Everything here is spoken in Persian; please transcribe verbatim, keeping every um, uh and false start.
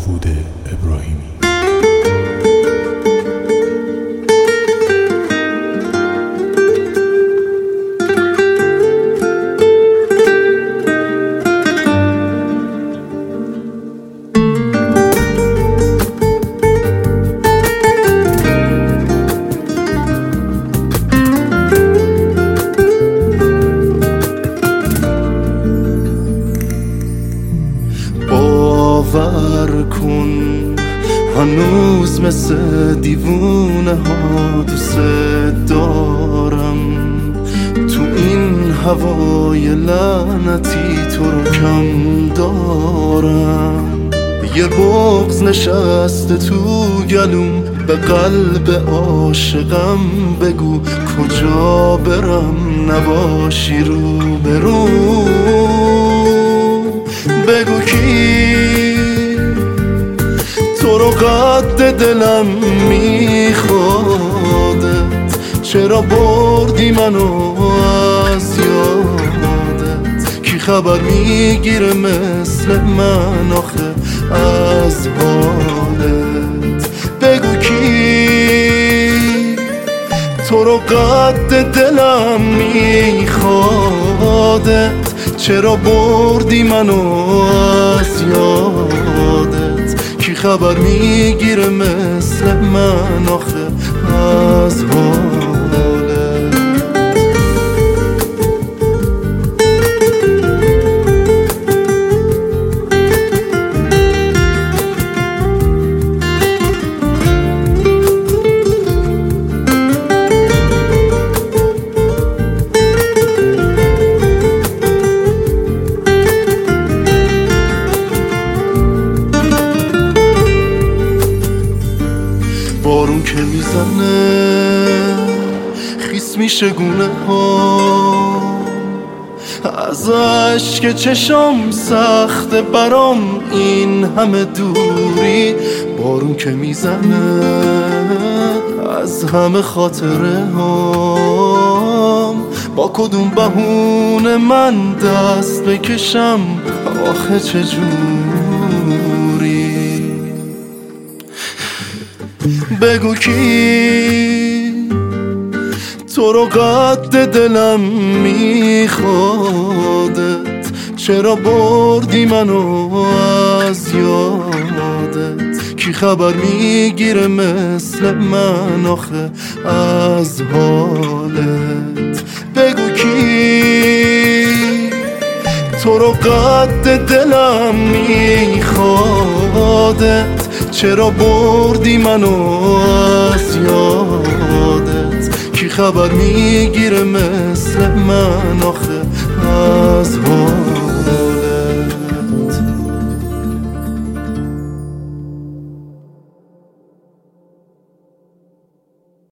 داوود ابراهیمی. باور کن هنوز مثل دیوونه ها دوست دارم، تو این هوای لعنتی تو رو کم دارم. یه بغض نشسته تو گلوم، به قلب عاشقم بگو کجا برم نباشی رو برو. بگو کی تو رو قد دلم میخوادت، چرا بردی منو از یادت. کی خبر میگیره مثل من آخه از حالت. بگو کی تو رو قد دلم میخوادت، چرا بردی منو از یادت. کی خبر میگیره مثل من آخه از حالت. بارون که میزنه خیس میشه گونه ها، از عشق چشم سخته برام این همه دوری. بارون که میزنه از همه خاطره هام، با کدوم بهونه من دست بکشم آخه چجوری. بگو کی تو رو قد دلم میخوادت، چرا بردی منو از یادت. کی خبر میگیره مثل من آخه از حالت. بگو کی تو رو قد دلم میخوادت، چرا بردی منو از یادت. کی خبر میگیره مثل من آخه از حالت.